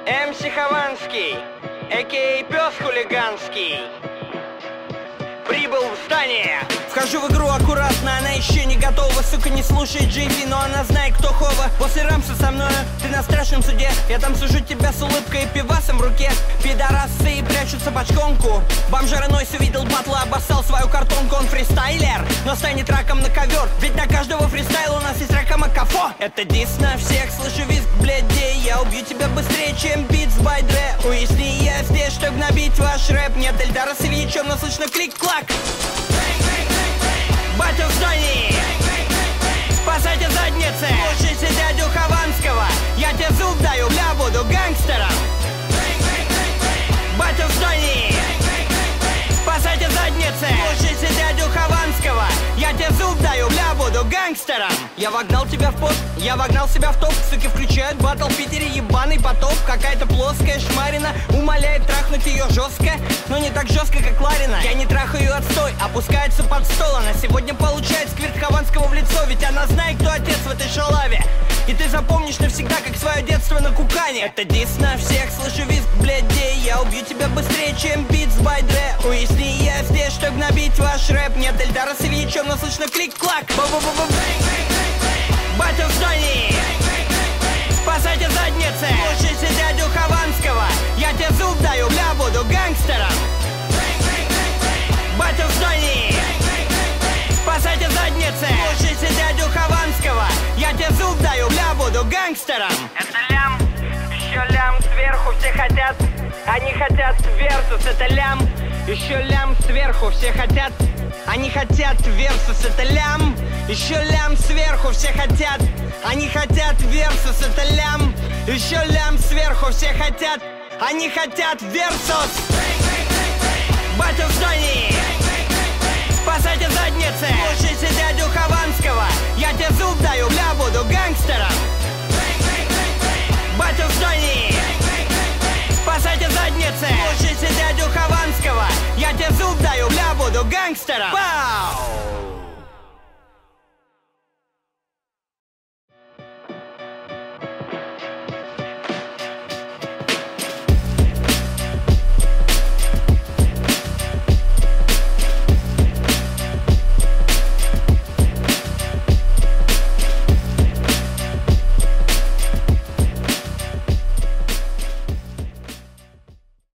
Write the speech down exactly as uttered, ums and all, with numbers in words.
эм си Хованский, а ка а Пёс Хулиганский, прибыл в здание. Вхожу в игру аккуратно, она еще не готова. Сука, не слушает джей пи, но она знает, кто Хова. После рамса со мною, ты на страшном суде. Я там сужу тебя с улыбкой и пивасом в руке. Пидорасы прячутся бочконку. Бомжара Нойс увидел батла, обоссал свою картонку. Он фристайлер, но станет раком на ковер. Ведь на каждого фристайла у нас есть ракомакафо. Это дис на всех, слышу визг бледей. Я убью тебя быстрее, чем битс байдре. Уясни, я здесь, чтобы набить ваш рэп. Нет Эльдара с Ильичем, но слышно клик-клак. Батя в здании, спасайте задницы. Слушайте дядю Хованского, я тебе зуб даю, бля, буду гангстером. Батя в здании, спасайте задницы. Слушайте дядю Хованского, я тебе зуб даю, бля, буду гангстером. Я вогнал тебя в пост, я вогнал себя в топ. Суки включают батл в Питере, ебаный потоп. Какая-то плоская шмарина умоляет трахнуть ее жестко, но не так жестко, как Ларина. Я не трахаю отстой, опускается под стол. Она сегодня получает сквирт Хованского в лицо. Ведь она знает, кто отец в этой шалаве. И ты запомнишь навсегда, как свое детство на кукане. Это дис на всех, слышу визг бледей. Я убью тебя быстрее, чем битс байдре. Уясни, я здесь, чтобы набить ваш рэп. Нет Эльдара с Ильичем, но слышно клик-клак. Бу-бу-бу-бу. Батя в здании, спасайте задницы. Слушайте дядю Хованского, я тебе зуб даю, бля, буду гангстером. Батя в здании, спасайте задницы. Слушайте дядю Хованского, я тебе зуб даю, бля, буду гангстером. Это лям, еще лям сверху, все хотят. Они хотят версус, это лям. Еще лям сверху, все хотят. Они хотят версус, это лям. Еще лям сверху, все хотят. Они хотят версус, это лям. Еще лям сверху, все хотят. Они хотят версус. Батя в здании, спасайте задницы. Слушайте дядю Хованского, я тебе зуб даю, бля, буду гангстером. Батя в здании, спасайте задницы. Слушайте дядю Хованского, я тебе зуб даю, бля, буду гангстером. Пау!